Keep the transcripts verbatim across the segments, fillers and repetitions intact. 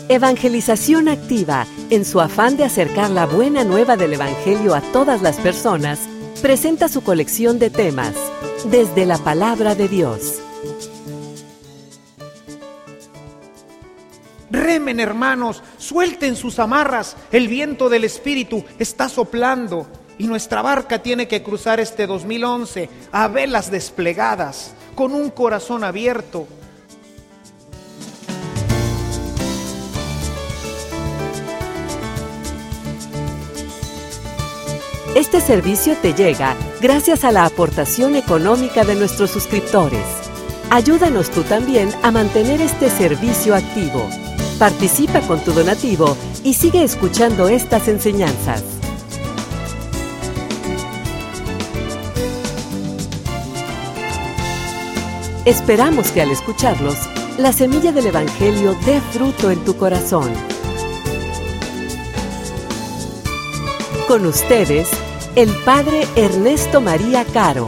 Evangelización Activa, en su afán de acercar la buena nueva del Evangelio a todas las personas, presenta su colección de temas, Desde la Palabra de Dios. Remen, hermanos, suelten sus amarras, el viento del Espíritu está soplando y nuestra barca tiene que cruzar este dos mil once a velas desplegadas, con un corazón abierto. Este servicio te llega gracias a la aportación económica de nuestros suscriptores. Ayúdanos tú también a mantener este servicio activo. Participa con tu donativo y sigue escuchando estas enseñanzas. Esperamos que al escucharlos, la semilla del Evangelio dé fruto en tu corazón. Con ustedes, el Padre Ernesto María Caro.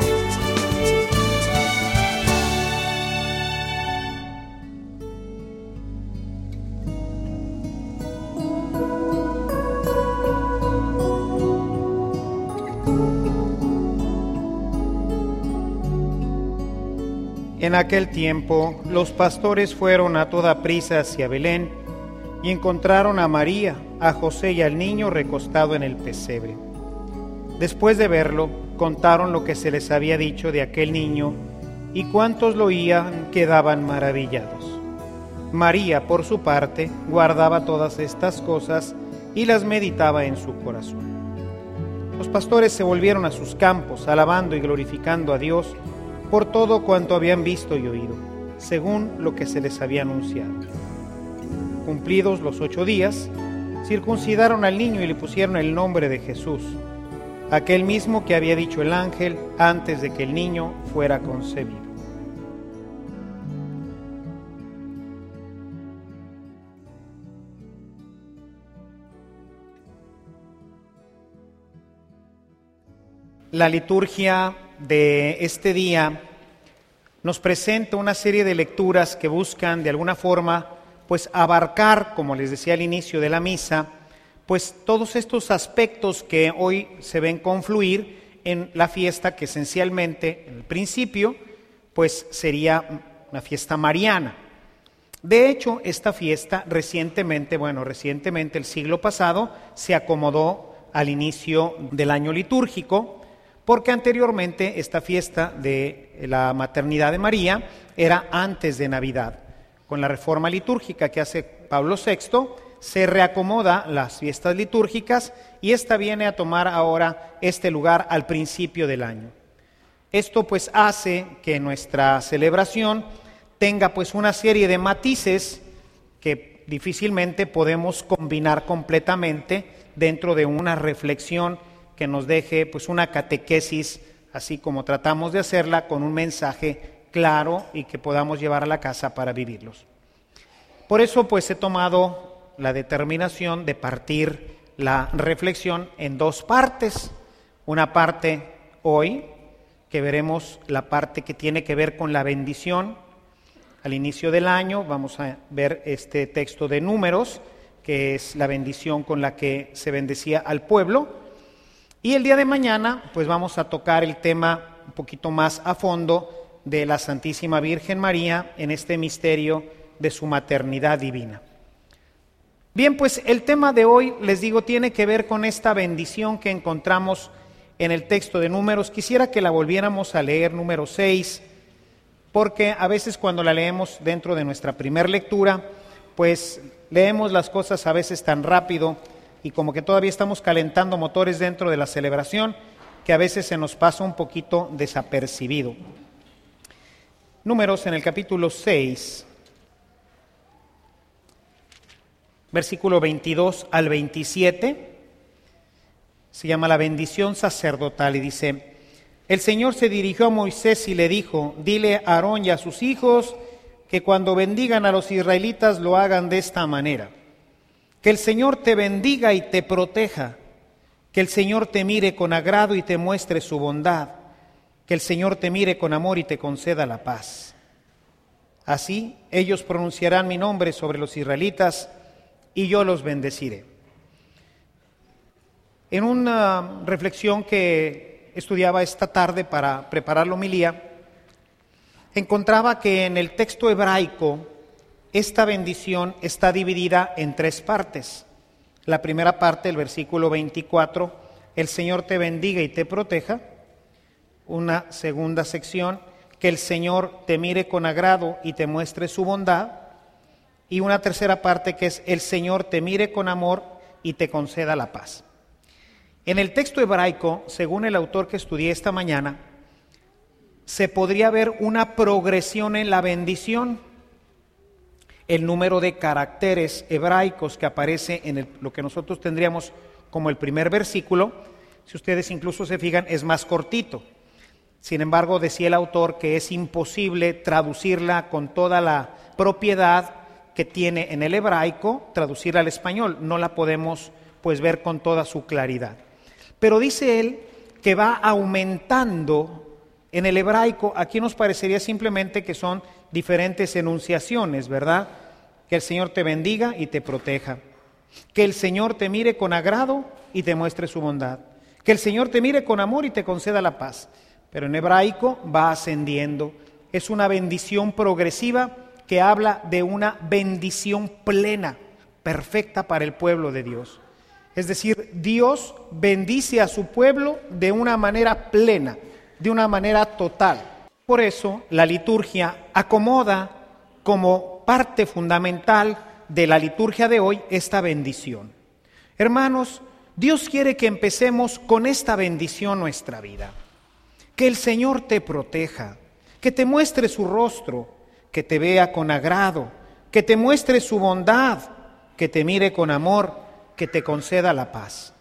En aquel tiempo, los pastores fueron a toda prisa hacia Belén y encontraron a María, a José y al niño recostado en el pesebre. Después de verlo, contaron lo que se les había dicho de aquel niño, y cuantos lo oían quedaban maravillados. María, por su parte, guardaba todas estas cosas y las meditaba en su corazón. Los pastores se volvieron a sus campos, alabando y glorificando a Dios por todo cuanto habían visto y oído, según lo que se les había anunciado. Cumplidos los ocho días, circuncidaron al niño y le pusieron el nombre de Jesús, aquel mismo que había dicho el ángel antes de que el niño fuera concebido. La liturgia de este día nos presenta una serie de lecturas que buscan de alguna forma pues abarcar, como les decía al inicio de la misa, pues todos estos aspectos que hoy se ven confluir en la fiesta que esencialmente, en el principio, pues sería una fiesta mariana. De hecho, esta fiesta recientemente, bueno, recientemente el siglo pasado, se acomodó al inicio del año litúrgico, porque anteriormente esta fiesta de la maternidad de María era antes de Navidad. Con la reforma litúrgica que hace Pablo sexto, se reacomoda las fiestas litúrgicas y esta viene a tomar ahora este lugar al principio del año. Esto pues hace que nuestra celebración tenga pues una serie de matices que difícilmente podemos combinar completamente dentro de una reflexión que nos deje pues una catequesis, así como tratamos de hacerla, con un mensaje claro y que podamos llevar a la casa para vivirlos. Por eso pues he tomado la determinación de partir la reflexión en dos partes. Una parte hoy, que veremos la parte que tiene que ver con la bendición. Al inicio del año vamos a ver este texto de Números, que es la bendición con la que se bendecía al pueblo. Y el día de mañana pues vamos a tocar el tema un poquito más a fondo de la Santísima Virgen María en este misterio de su maternidad divina. Bien, pues el tema de hoy, les digo, tiene que ver con esta bendición que encontramos en el texto de Números. Quisiera que la volviéramos a leer, número seis, porque a veces cuando la leemos dentro de nuestra primer lectura, pues leemos las cosas a veces tan rápido y como que todavía estamos calentando motores dentro de la celebración, que a veces se nos pasa un poquito desapercibido. Números en el capítulo seis, versículo veintidós al veintisiete, se llama la bendición sacerdotal y dice: el Señor se dirigió a Moisés y le dijo: dile a Aarón y a sus hijos que cuando bendigan a los israelitas lo hagan de esta manera. Que el Señor te bendiga y te proteja, que el Señor te mire con agrado y te muestre su bondad, que el Señor te mire con amor y te conceda la paz. Así ellos pronunciarán mi nombre sobre los israelitas y yo los bendeciré. En una reflexión que estudiaba esta tarde para preparar la homilía, encontraba que en el texto hebraico esta bendición está dividida en tres partes. La primera parte, el versículo veinticuatro, el Señor te bendiga y te proteja. Una segunda sección, que el Señor te mire con agrado y te muestre su bondad. Y una tercera parte que es el Señor te mire con amor y te conceda la paz. En el texto hebraico, según el autor que estudié esta mañana, se podría ver una progresión en la bendición. El número de caracteres hebraicos que aparece en el, lo que nosotros tendríamos como el primer versículo, si ustedes incluso se fijan, es más cortito. Sin embargo, decía el autor que es imposible traducirla con toda la propiedad que tiene en el hebraico, traducirla al español. No la podemos pues ver con toda su claridad. Pero dice él que va aumentando en el hebraico. Aquí nos parecería simplemente que son diferentes enunciaciones, ¿verdad? Que el Señor te bendiga y te proteja. Que el Señor te mire con agrado y te muestre su bondad. Que el Señor te mire con amor y te conceda la paz. Pero en hebraico va ascendiendo. Es una bendición progresiva que habla de una bendición plena, perfecta para el pueblo de Dios. Es decir, Dios bendice a su pueblo de una manera plena, de una manera total. Por eso la liturgia acomoda como parte fundamental de la liturgia de hoy esta bendición. Hermanos, Dios quiere que empecemos con esta bendición nuestra vida. Que el Señor te proteja, que te muestre su rostro, que te vea con agrado, que te muestre su bondad, que te mire con amor, que te conceda la paz.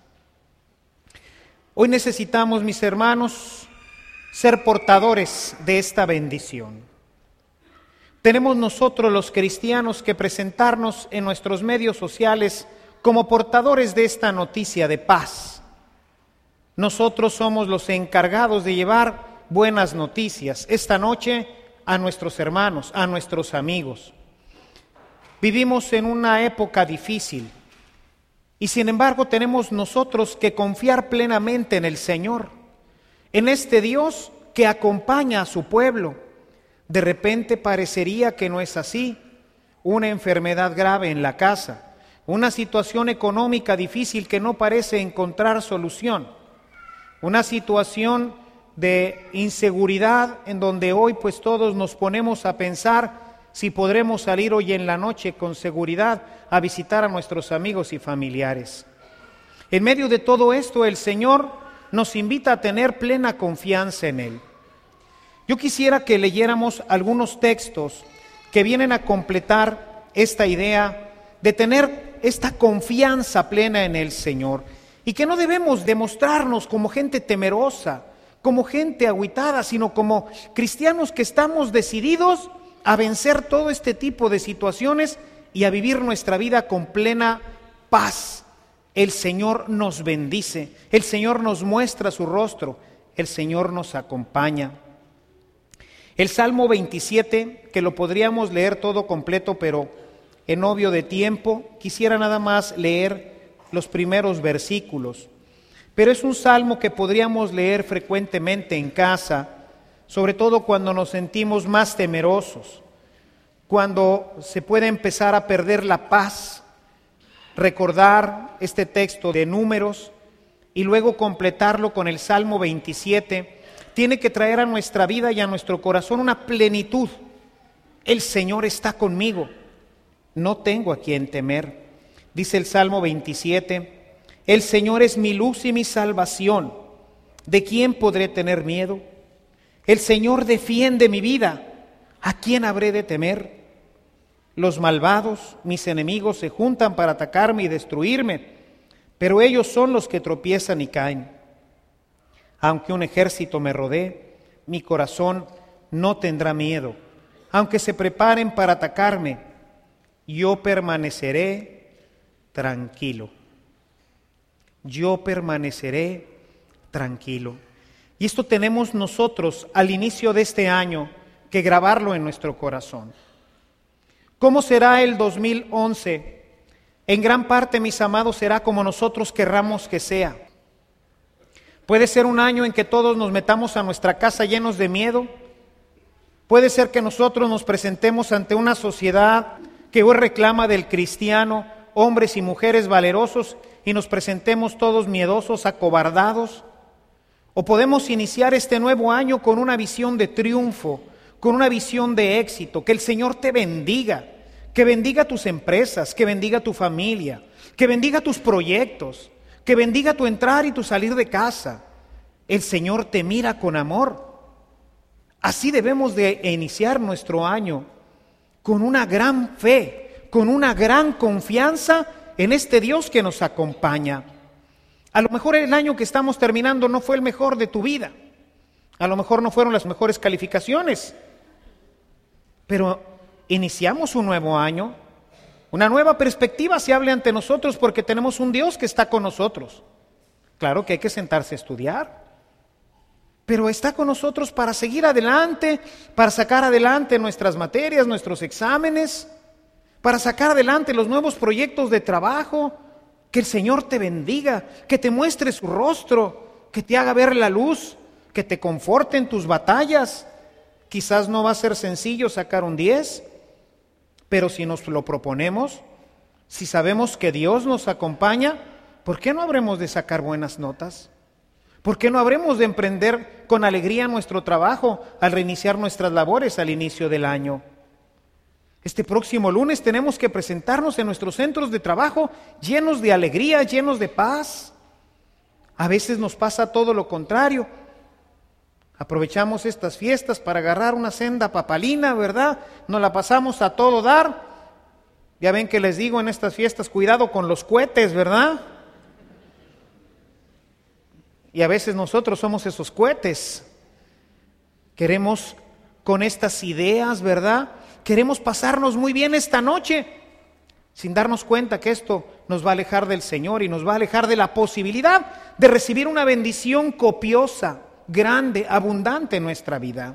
Hoy necesitamos, mis hermanos, ser portadores de esta bendición. Tenemos nosotros los cristianos que presentarnos en nuestros medios sociales como portadores de esta noticia de paz. Nosotros somos los encargados de llevar buenas noticias esta noche a nuestros hermanos, a nuestros amigos. Vivimos en una época difícil y sin embargo tenemos nosotros que confiar plenamente en el Señor, en este Dios que acompaña a su pueblo. De repente parecería que no es así. Una enfermedad grave en la casa, una situación económica difícil que no parece encontrar solución. Una situación de inseguridad en donde hoy pues todos nos ponemos a pensar si podremos salir hoy en la noche con seguridad a visitar a nuestros amigos y familiares. En medio de todo esto, el Señor nos invita a tener plena confianza en Él. Yo quisiera que leyéramos algunos textos que vienen a completar esta idea de tener esta confianza plena en el Señor. Y que no debemos demostrarnos como gente temerosa, como gente agüitada, sino como cristianos que estamos decididos a vencer todo este tipo de situaciones y a vivir nuestra vida con plena paz. El Señor nos bendice, el Señor nos muestra su rostro, el Señor nos acompaña. El Salmo veintisiete, que lo podríamos leer todo completo, pero en obvio de tiempo, quisiera nada más leer los primeros versículos, pero es un salmo que podríamos leer frecuentemente en casa, sobre todo cuando nos sentimos más temerosos, cuando se puede empezar a perder la paz. Recordar este texto de Números y luego completarlo con el Salmo veintisiete tiene que traer a nuestra vida y a nuestro corazón una plenitud. El Señor está conmigo, no tengo a quien temer. Dice el Salmo veintisiete, el Señor es mi luz y mi salvación, ¿de quién podré tener miedo? El Señor defiende mi vida, ¿a quién habré de temer? Los malvados, mis enemigos, se juntan para atacarme y destruirme, pero ellos son los que tropiezan y caen. Aunque un ejército me rodee, mi corazón no tendrá miedo. Aunque se preparen para atacarme, yo permaneceré tranquilo. Yo permaneceré tranquilo. Y esto tenemos nosotros al inicio de este año que grabarlo en nuestro corazón. ¿Cómo será el dos mil once en gran parte, mis amados, será como nosotros querramos que sea. Puede ser un año en que todos nos metamos a nuestra casa llenos de miedo. Puede ser que nosotros nos presentemos ante una sociedad que hoy reclama del cristiano hombres y mujeres valerosos y nos presentemos todos miedosos, acobardados. O podemos iniciar este nuevo año con una visión de triunfo, con una visión de éxito. Que el Señor te bendiga, que bendiga tus empresas, que bendiga tu familia, que bendiga tus proyectos, que bendiga tu entrar y tu salir de casa. El Señor te mira con amor. Así debemos de iniciar nuestro año, con una gran fe, con una gran confianza en este Dios que nos acompaña. A lo mejor el año que estamos terminando no fue el mejor de tu vida. A lo mejor no fueron las mejores calificaciones. Pero iniciamos un nuevo año. Una nueva perspectiva se abre ante nosotros porque tenemos un Dios que está con nosotros. Claro que hay que sentarse a estudiar, pero está con nosotros para seguir adelante, para sacar adelante nuestras materias, nuestros exámenes, para sacar adelante los nuevos proyectos de trabajo. Que el Señor te bendiga, que te muestre su rostro, que te haga ver la luz, que te conforte en tus batallas. Quizás no va a ser sencillo sacar un diez, pero si nos lo proponemos, si sabemos que Dios nos acompaña, ¿por qué no habremos de sacar buenas notas? ¿Por qué no habremos de emprender con alegría nuestro trabajo al reiniciar nuestras labores al inicio del año? Este próximo lunes tenemos que presentarnos en nuestros centros de trabajo llenos de alegría, llenos de paz. A veces nos pasa todo lo contrario. Aprovechamos estas fiestas para agarrar una senda papalina, ¿verdad? Nos la pasamos a todo dar. Ya ven que les digo en estas fiestas, cuidado con los cohetes, ¿verdad? Y a veces nosotros somos esos cohetes. Queremos con estas ideas, ¿verdad? Queremos pasarnos muy bien esta noche, sin darnos cuenta que esto nos va a alejar del Señor y nos va a alejar de la posibilidad de recibir una bendición copiosa, grande, abundante en nuestra vida.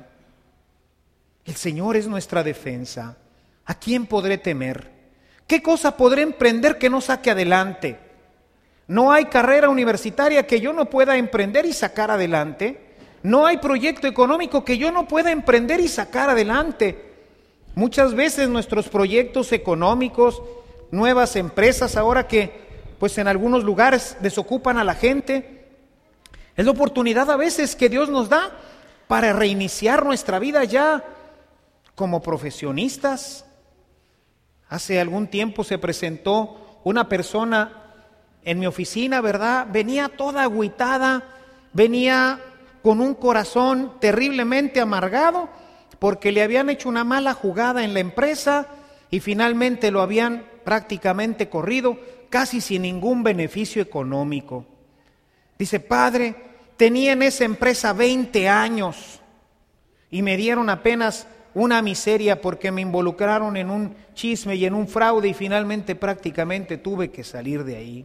El Señor es nuestra defensa. ¿A quién podré temer? ¿Qué cosa podré emprender que no saque adelante? No hay carrera universitaria que yo no pueda emprender y sacar adelante. No hay proyecto económico que yo no pueda emprender y sacar adelante. Muchas veces nuestros proyectos económicos, nuevas empresas ahora que pues en algunos lugares desocupan a la gente, es la oportunidad a veces que Dios nos da para reiniciar nuestra vida ya como profesionistas. Hace algún tiempo se presentó una persona en mi oficina, ¿verdad? Venía toda agüitada, venía con un corazón terriblemente amargado porque le habían hecho una mala jugada en la empresa y finalmente lo habían prácticamente corrido, casi sin ningún beneficio económico. Dice, padre, tenía en esa empresa veinte años y me dieron apenas una miseria porque me involucraron en un chisme y en un fraude y finalmente prácticamente tuve que salir de ahí.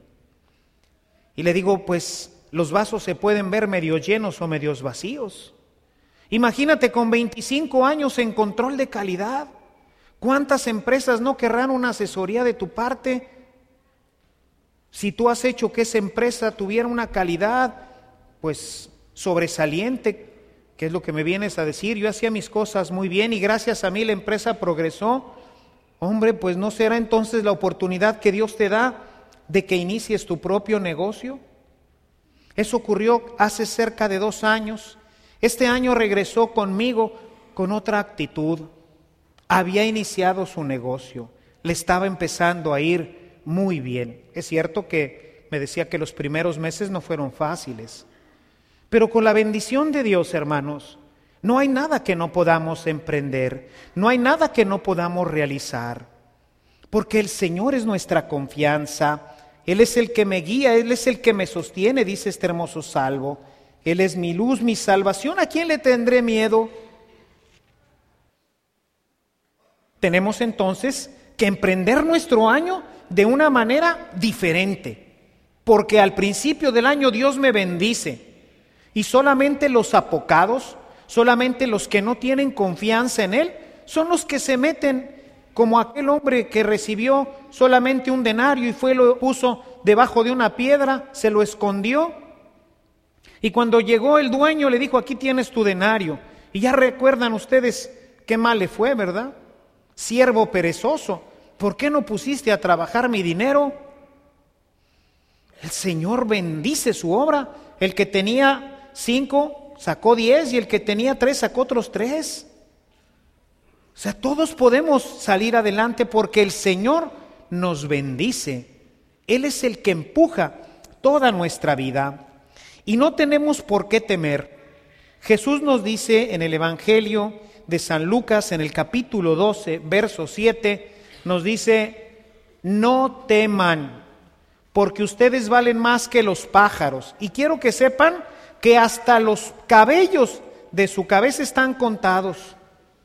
Y le digo, pues los vasos se pueden ver medio llenos o medios vacíos. Imagínate con veinticinco años en control de calidad. ¿Cuántas empresas no querrán una asesoría de tu parte? Si tú has hecho que esa empresa tuviera una calidad, pues sobresaliente, que es lo que me vienes a decir, yo hacía mis cosas muy bien y gracias a mí la empresa progresó. Hombre, pues ¿no será entonces la oportunidad que Dios te da de que inicies tu propio negocio? Eso ocurrió hace cerca de dos años. Este año regresó conmigo con otra actitud. Había iniciado su negocio, le estaba empezando a ir muy bien. Es cierto que me decía que los primeros meses no fueron fáciles, pero con la bendición de Dios, hermanos, no hay nada que no podamos emprender, no hay nada que no podamos realizar, porque el Señor es nuestra confianza. Él es el que me guía, Él es el que me sostiene, dice este hermoso salmo. Él es mi luz, mi salvación. ¿A quién le tendré miedo? Tenemos entonces que emprender nuestro año de una manera diferente, porque al principio del año Dios me bendice y solamente los apocados, solamente los que no tienen confianza en Él, son los que se meten como aquel hombre que recibió solamente un denario y fue lo puso debajo de una piedra, se lo escondió. Y cuando llegó el dueño le dijo, aquí tienes tu denario. Y ya recuerdan ustedes qué mal le fue, ¿verdad? Siervo perezoso, ¿por qué no pusiste a trabajar mi dinero? El Señor bendice su obra. El que tenía cinco sacó diez y el que tenía tres sacó otros tres. O sea, todos podemos salir adelante porque el Señor nos bendice. Él es el que empuja toda nuestra vida y no tenemos por qué temer. Jesús nos dice en el Evangelio de San Lucas, en el capítulo doce, verso siete, nos dice, no teman, porque ustedes valen más que los pájaros. Y quiero que sepan que hasta los cabellos de su cabeza están contados.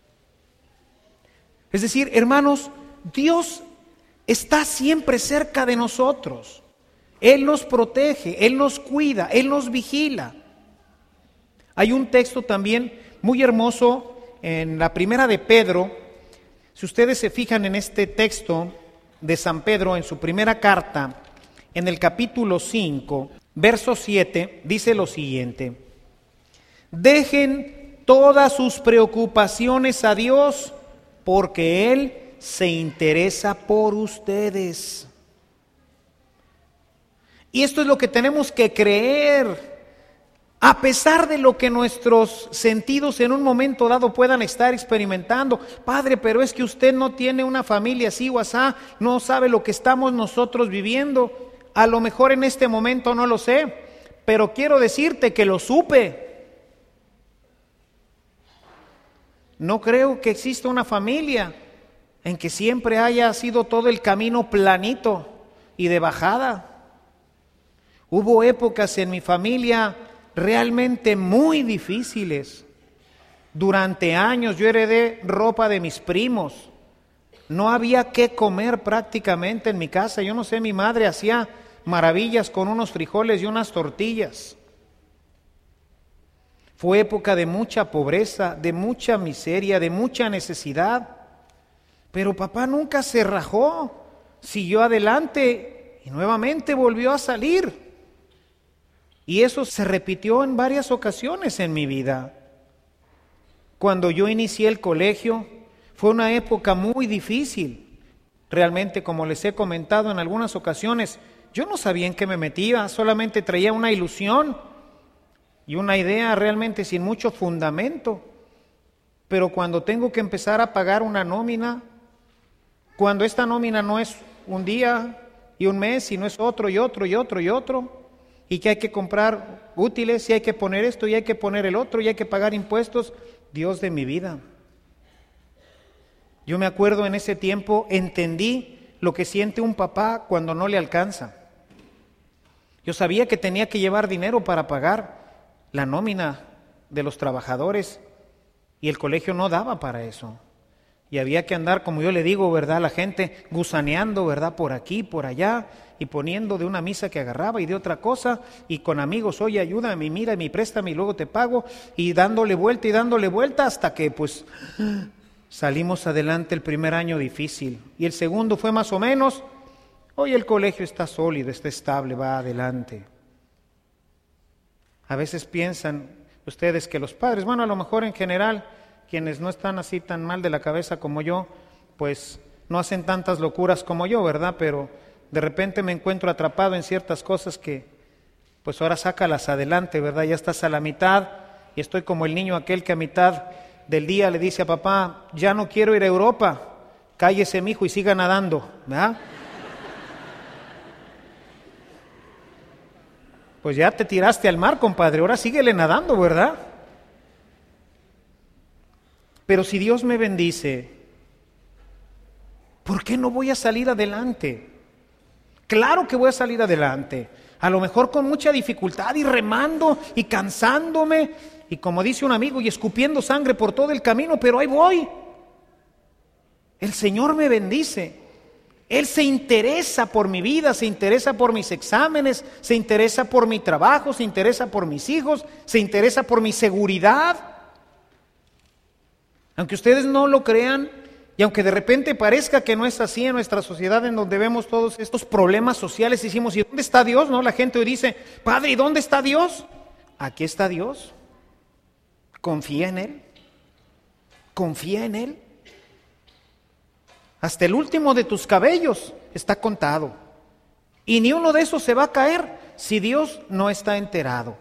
Es decir, hermanos, Dios está siempre cerca de nosotros. Él nos protege, Él nos cuida, Él nos vigila. Hay un texto también muy hermoso en la primera de Pedro. Si ustedes se fijan en este texto de San Pedro, en su primera carta, en el capítulo cinco, verso siete, dice lo siguiente: dejen todas sus preocupaciones a Dios, porque Él se interesa por ustedes. Y esto es lo que tenemos que creer, a pesar de lo que nuestros sentidos en un momento dado puedan estar experimentando. Padre, pero es que usted no tiene una familia así o asá, no sabe lo que estamos nosotros viviendo. A lo mejor en este momento no lo sé, pero quiero decirte que lo supe. No creo que exista una familia en que siempre haya sido todo el camino planito y de bajada. Hubo épocas en mi familia realmente muy difíciles. Durante años yo heredé ropa de mis primos. No había qué comer prácticamente en mi casa. Yo no sé, mi madre hacía maravillas con unos frijoles y unas tortillas. Fue época de mucha pobreza, de mucha miseria, de mucha necesidad. Pero papá nunca se rajó, siguió adelante y nuevamente volvió a salir. Y eso se repitió en varias ocasiones en mi vida. Cuando yo inicié el colegio, fue una época muy difícil. Realmente, como les he comentado en algunas ocasiones, yo no sabía en qué me metía, solamente traía una ilusión y una idea realmente sin mucho fundamento. Pero cuando tengo que empezar a pagar una nómina, cuando esta nómina no es un día y un mes, sino es otro y otro y otro y otro, y que hay que comprar útiles y hay que poner esto y hay que poner el otro y hay que pagar impuestos, Dios de mi vida. Yo me acuerdo en ese tiempo, entendí lo que siente un papá cuando no le alcanza. Yo sabía que tenía que llevar dinero para pagar la nómina de los trabajadores y el colegio no daba para eso. Y había que andar, como yo le digo, ¿verdad? La gente gusaneando, ¿verdad? Por aquí, por allá, y poniendo de una misa que agarraba y de otra cosa, y con amigos, oye, ayúdame, mira, y préstame y luego te pago, y dándole vuelta y dándole vuelta hasta que pues salimos adelante. El primer año difícil, y el segundo fue más o menos. Hoy el colegio está sólido, está estable, va adelante. A veces piensan ustedes que los padres, bueno, a lo mejor en general, quienes no están así tan mal de la cabeza como yo, pues no hacen tantas locuras como yo, ¿verdad? Pero de repente me encuentro atrapado en ciertas cosas que, pues ahora sácalas adelante, ¿verdad? Ya estás a la mitad y estoy como el niño aquel que a mitad del día le dice a papá, ya no quiero ir a Europa, cállese mijo y siga nadando, ¿verdad? Pues ya te tiraste al mar, compadre, ahora síguele nadando, ¿verdad? Pero si Dios me bendice, ¿por qué no voy a salir adelante? Claro que voy a salir adelante, a lo mejor con mucha dificultad y remando y cansándome y como dice un amigo y escupiendo sangre por todo el camino, pero ahí voy. El Señor me bendice. Él se interesa por mi vida, se interesa por mis exámenes, se interesa por mi trabajo, se interesa por mis hijos, se interesa por mi seguridad. Aunque ustedes no lo crean, Y aunque de repente parezca que no es así en nuestra sociedad, en donde vemos todos estos problemas sociales, decimos, ¿y dónde está Dios? ¿No? La gente hoy dice, Padre, ¿y dónde está Dios? Aquí está Dios. Confía en Él. Confía en Él. Hasta el último de tus cabellos está contado. Y ni uno de esos se va a caer si Dios no está enterado.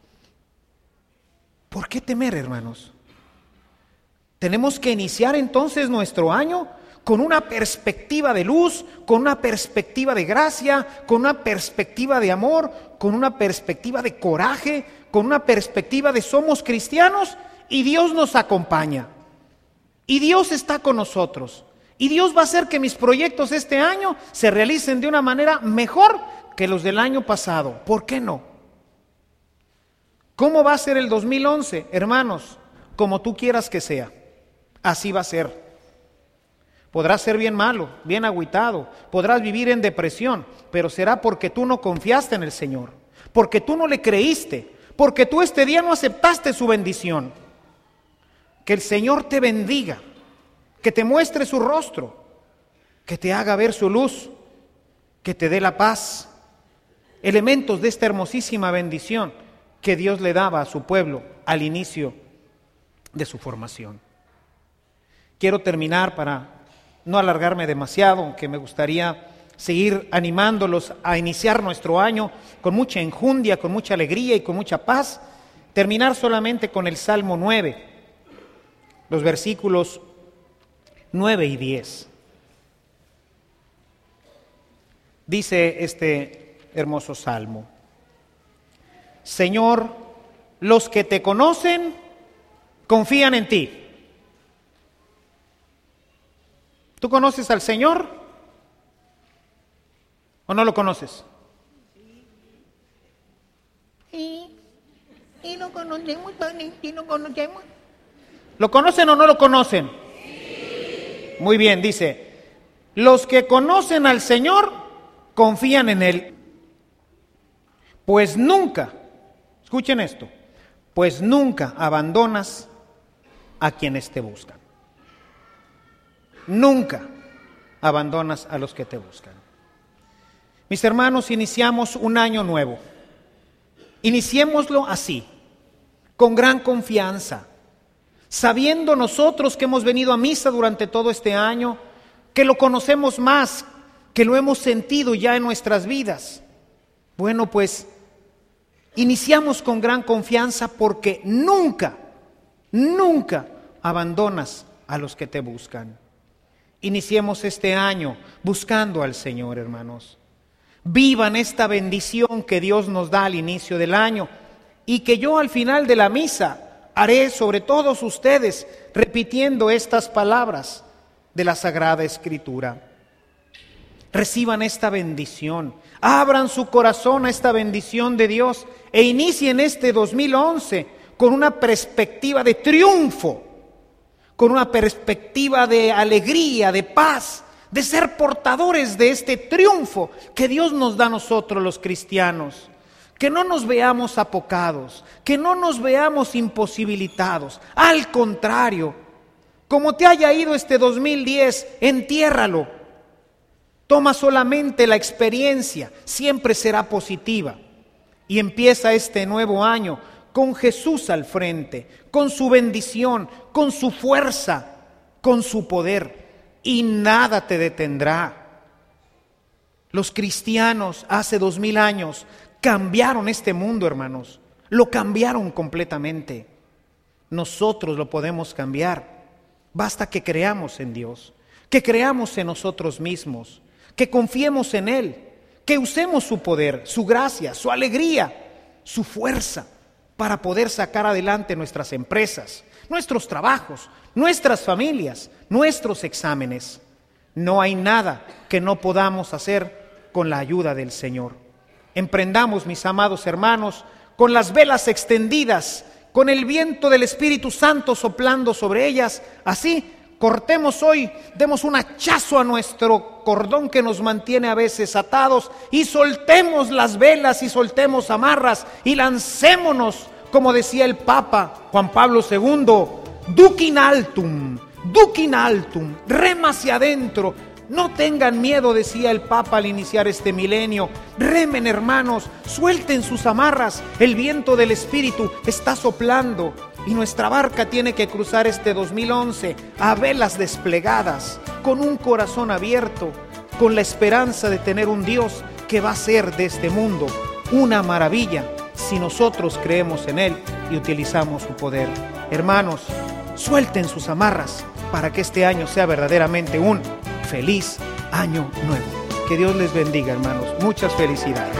¿Por qué temer, hermanos? Tenemos que iniciar entonces nuestro año con una perspectiva de luz, con una perspectiva de gracia, con una perspectiva de amor, con una perspectiva de coraje, con una perspectiva de somos cristianos y Dios nos acompaña. Y Dios está con nosotros. Y Dios va a hacer que mis proyectos este año se realicen de una manera mejor que los del año pasado. ¿Por qué no? ¿Cómo va a ser el dos mil once? Hermanos, como tú quieras que sea. Así va a ser. Podrás ser bien malo, bien agüitado, podrás vivir en depresión, pero será porque tú no confiaste en el Señor, porque tú no le creíste, porque tú este día no aceptaste su bendición. Que el Señor te bendiga, que te muestre su rostro, que te haga ver su luz, que te dé la paz, elementos de esta hermosísima bendición que Dios le daba a su pueblo al inicio de su formación. Quiero terminar para no alargarme demasiado, aunque me gustaría seguir animándolos a iniciar nuestro año con mucha enjundia, con mucha alegría y con mucha paz. Terminar solamente con el Salmo nueve, los versículos nueve y diez. Dice este hermoso salmo: Señor, los que te conocen confían en ti. ¿Tú conoces al Señor o no lo conoces? Sí, y lo conocemos, y lo conocemos. ¿Lo conocen o no lo conocen? Sí. Muy bien, dice, los que conocen al Señor confían en Él. Pues nunca, escuchen esto, pues nunca abandonas a quienes te buscan. Nunca abandonas a los que te buscan. Mis hermanos, iniciamos un año nuevo. Iniciémoslo así, con gran confianza, sabiendo nosotros que hemos venido a misa durante todo este año, que lo conocemos más, que lo hemos sentido ya en nuestras vidas. Bueno, pues iniciamos con gran confianza porque nunca, nunca abandonas a los que te buscan. Iniciemos este año buscando al Señor, hermanos. Vivan esta bendición que Dios nos da al inicio del año y que yo al final de la misa haré sobre todos ustedes repitiendo estas palabras de la Sagrada Escritura. Reciban esta bendición, abran su corazón a esta bendición de Dios e inicien este dos mil once con una perspectiva de triunfo, con una perspectiva de alegría, de paz, de ser portadores de este triunfo que Dios nos da a nosotros los cristianos. Que no nos veamos apocados, que no nos veamos imposibilitados. Al contrario, como te haya ido este dos mil diez, entiérralo. Toma solamente la experiencia, siempre será positiva. Y empieza este nuevo año con Jesús al frente, con su bendición, con su fuerza, con su poder, y nada te detendrá. Los cristianos hace dos mil años cambiaron este mundo, hermanos, lo cambiaron completamente. Nosotros lo podemos cambiar, basta que creamos en Dios, que creamos en nosotros mismos, que confiemos en Él, que usemos su poder, su gracia, su alegría, su fuerza, para poder sacar adelante nuestras empresas, nuestros trabajos, nuestras familias, nuestros exámenes. No hay nada que no podamos hacer con la ayuda del Señor. Emprendamos, mis amados hermanos, con las velas extendidas, con el viento del Espíritu Santo soplando sobre ellas. Así, cortemos hoy, demos un hachazo a nuestro cordón que nos mantiene a veces atados y soltemos las velas y soltemos amarras y lancémonos, como decía el Papa Juan Pablo segundo, duc in altum, duc in altum, rema hacia adentro. No tengan miedo, decía el Papa al iniciar este milenio. Remen, hermanos, suelten sus amarras. El viento del Espíritu está soplando y nuestra barca tiene que cruzar este dos mil once a velas desplegadas, con un corazón abierto, con la esperanza de tener un Dios que va a hacer de este mundo una maravilla si nosotros creemos en Él y utilizamos su poder. Hermanos, suelten sus amarras para que este año sea verdaderamente un feliz año nuevo. Que Dios les bendiga, hermanos. Muchas felicidades.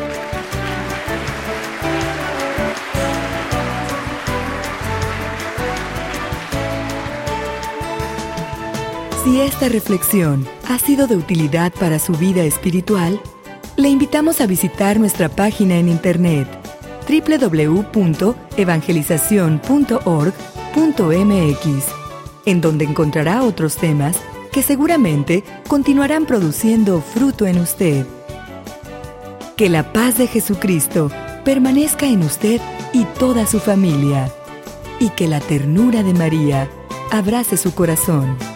Si esta reflexión ha sido de utilidad para su vida espiritual, le invitamos a visitar nuestra página en internet doble u doble u doble u punto evangelización punto org punto m x, en donde encontrará otros temas que seguramente continuarán produciendo fruto en usted. Que la paz de Jesucristo permanezca en usted y toda su familia, y que la ternura de María abrace su corazón.